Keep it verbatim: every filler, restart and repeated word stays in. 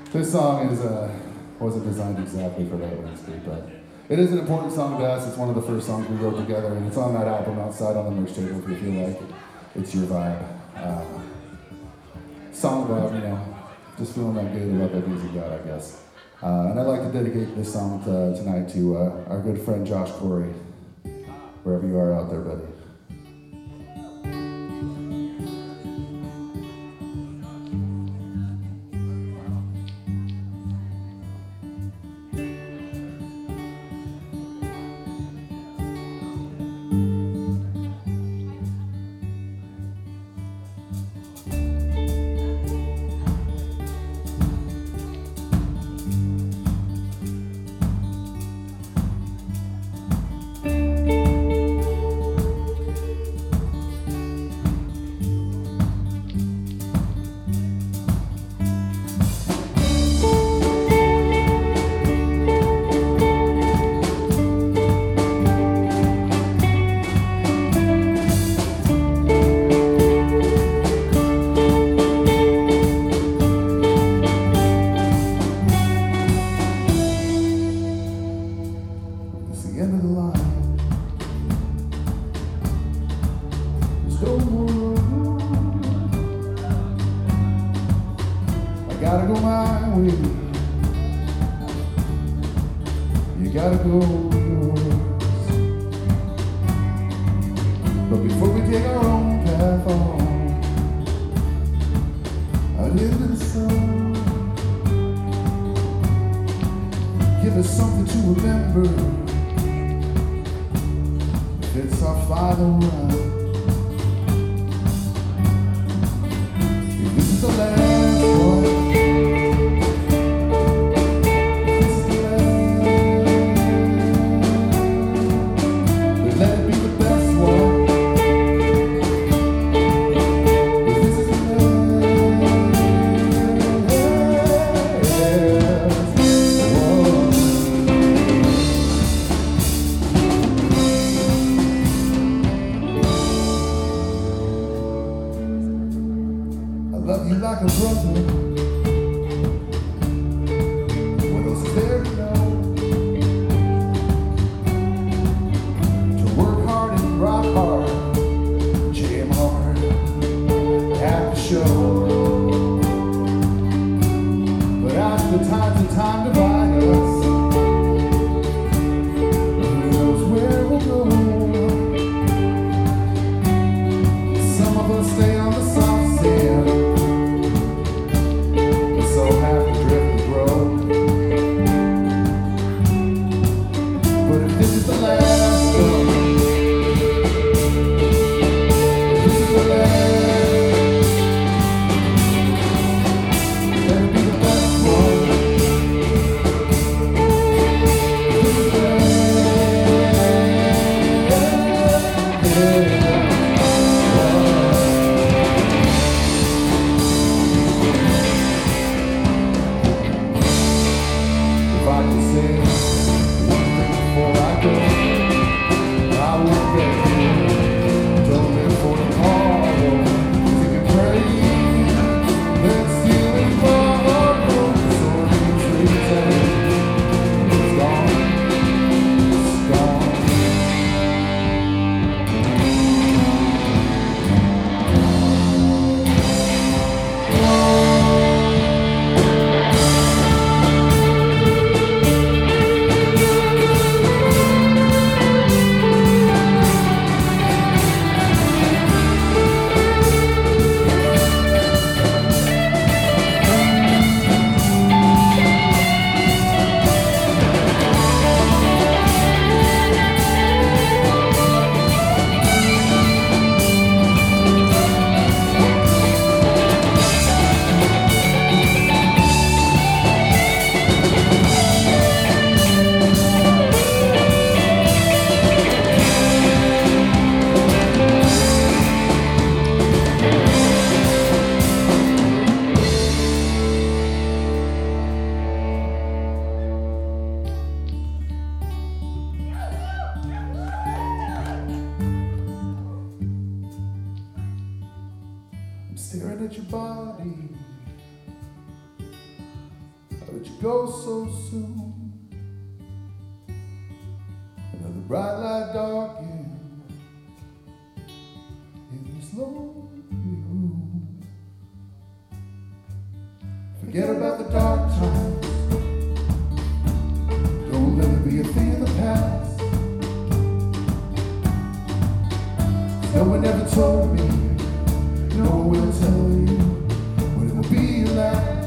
This song is uh, wasn't designed exactly for that landscape, but it is an important song to us. It's one of the first songs we wrote together, and it's on that album Outside on the Merch Table if you feel like it's your vibe. Uh, song about, you know, just feeling that good about that music God, I guess. Uh, and I'd like to dedicate this song to, tonight to uh, our good friend Josh Corey, wherever you are out there, buddy. Gotta go my way. You gotta go yours. But before we take our own path on out into the sun, give us something to remember. If it's our final run, if this is the last one. Love you like a brother. What else is there to know? To work hard and rock hard, jam hard at the show. But after the times and time divide us, who knows where we'll go? Some of us stay on the soft sand. Staring at your body, go so soon. Another bright light darkened in this lonely room. Forget about the dark times. Don't let it be a thing of the past. No one ever told me, no one will tell you what it will be like.